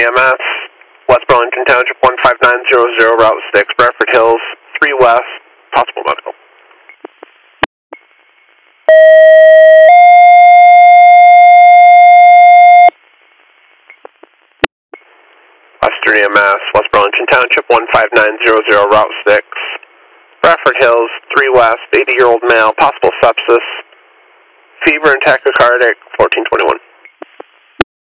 EMS, West Burlington Township 15900, Route 6, Bradford Hills, 3 West, possible medical. Western EMS, West Burlington Township 15900, Route 6, Bradford Hills, 3 West, 80-year-old male, possible sepsis, fever and tachycardic, 1421.